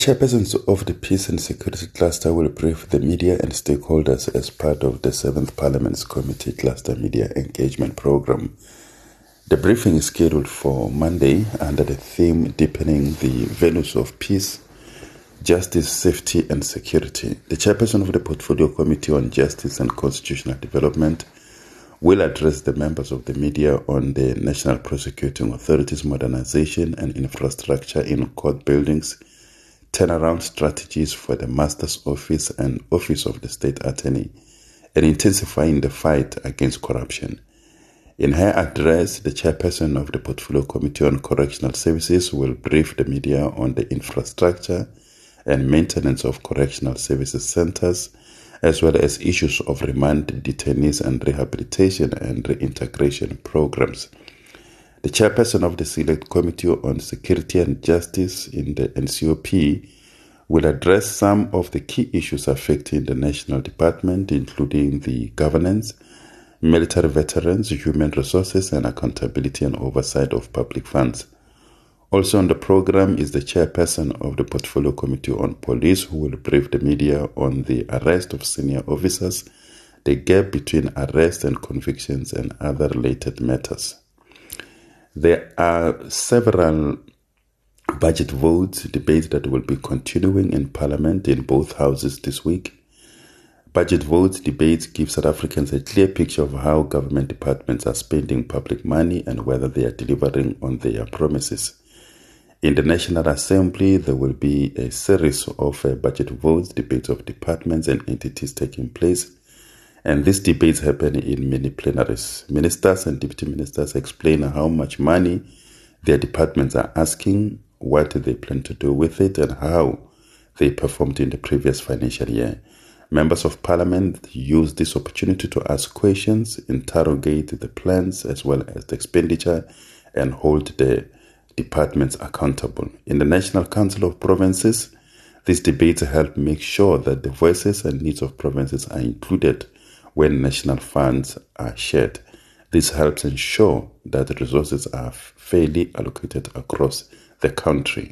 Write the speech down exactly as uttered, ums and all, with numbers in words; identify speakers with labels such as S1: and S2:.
S1: Chairpersons of the Peace and Security Cluster will brief the media and stakeholders as part of the seventh Parliament's Committee Cluster Media Engagement Programme. The briefing is scheduled for Monday under the theme Deepening the Values of Peace, Justice, Safety and Security. The Chairperson of the Portfolio Committee on Justice and Constitutional Development will address the members of the media on the National Prosecuting Authority's modernization and infrastructure in court buildings, turnaround strategies for the Master's Office and Office of the State Attorney, and intensifying the fight against corruption. In her address, the chairperson of the Portfolio Committee on Correctional Services will brief the media on the infrastructure and maintenance of correctional services centers, as well as issues of remand detainees and rehabilitation and reintegration programs. The chairperson of the Select Committee on Security and Justice in the N C O P will address some of the key issues affecting the National Department, including the governance, military veterans, human resources, and accountability and oversight of public funds. Also on the program is the chairperson of the Portfolio Committee on Police, who will brief the media on the arrest of senior officers, the gap between arrest and convictions, and other related matters. There are several budget votes, debates that will be continuing in Parliament in both houses this week. Budget votes, debates give South Africans a clear picture of how government departments are spending public money and whether they are delivering on their promises. In the National Assembly, there will be a series of uh, budget votes, debates of departments and entities taking place. And these debates happen in many plenaries. Ministers and deputy ministers explain how much money their departments are asking, what they plan to do with it, and how they performed in the previous financial year. Members of Parliament use this opportunity to ask questions, interrogate the plans as well as the expenditure, and hold the departments accountable. In the National Council of Provinces, these debates help make sure that the voices and needs of provinces are included when national funds are shared. This helps ensure that the resources are fairly allocated across the country.